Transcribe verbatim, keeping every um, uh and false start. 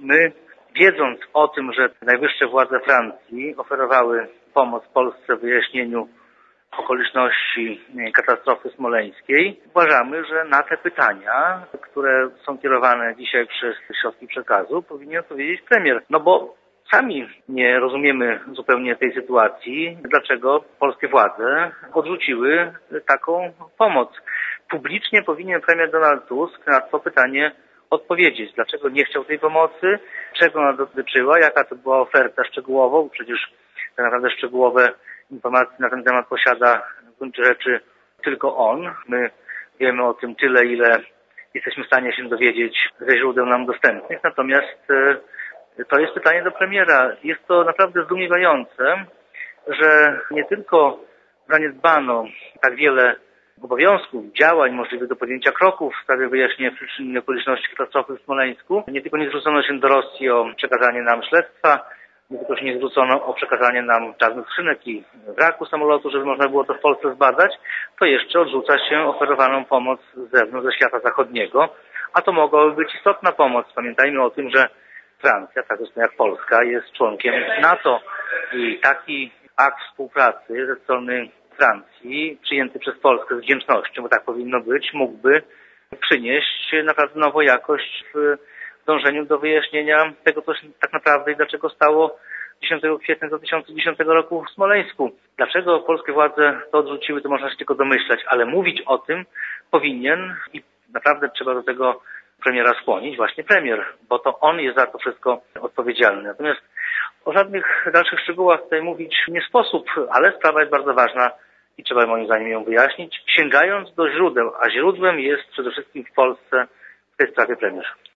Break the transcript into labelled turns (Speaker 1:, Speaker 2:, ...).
Speaker 1: My, wiedząc o tym, że najwyższe władze Francji oferowały pomoc Polsce w wyjaśnieniu okoliczności katastrofy smoleńskiej, uważamy, że na te pytania, które są kierowane dzisiaj przez środki przekazu, powinien odpowiedzieć premier. No bo sami nie rozumiemy zupełnie tej sytuacji, dlaczego polskie władze odrzuciły taką pomoc. Publicznie powinien premier Donald Tusk na to pytanie odpowiedzieć, dlaczego nie chciał tej pomocy, czego ona dotyczyła, jaka to była oferta szczegółowo, bo przecież tak naprawdę szczegółowe informacje na ten temat posiada w gruncie rzeczy tylko on. My wiemy o tym tyle, ile jesteśmy w stanie się dowiedzieć ze źródeł nam dostępnych, natomiast to jest pytanie do premiera. Jest to naprawdę zdumiewające, że nie tylko zaniedbano tak wiele obowiązków, działań możliwych do podjęcia kroków w sprawie wyjaśnienia przyczyn i okoliczności katastrofy w Smoleńsku. Nie tylko nie zwrócono się do Rosji o przekazanie nam śledztwa, nie tylko się nie zwrócono o przekazanie nam czarnych skrzynek i wraku samolotu, żeby można było to w Polsce zbadać, to jeszcze odrzuca się oferowaną pomoc z zewnątrz, ze świata zachodniego, a to mogłaby być istotna pomoc. Pamiętajmy o tym, że Francja, tak zresztą jak Polska, jest członkiem NATO i taki akt współpracy ze strony Francji, przyjęty przez Polskę z wdzięcznością, bo tak powinno być, mógłby przynieść naprawdę nową jakość w dążeniu do wyjaśnienia tego, co się tak naprawdę i dlaczego stało dziesiątego kwietnia dwa tysiące dziesiątego roku w Smoleńsku. Dlaczego polskie władze to odrzuciły, to można się tylko domyślać, ale mówić o tym powinien i naprawdę trzeba do tego premiera skłonić właśnie premier, bo to on jest za to wszystko odpowiedzialny. Natomiast o żadnych dalszych szczegółach tutaj mówić nie sposób, ale sprawa jest bardzo ważna i trzeba moim zdaniem ją wyjaśnić, sięgając do źródeł, a źródłem jest przede wszystkim w Polsce w tej sprawie premier.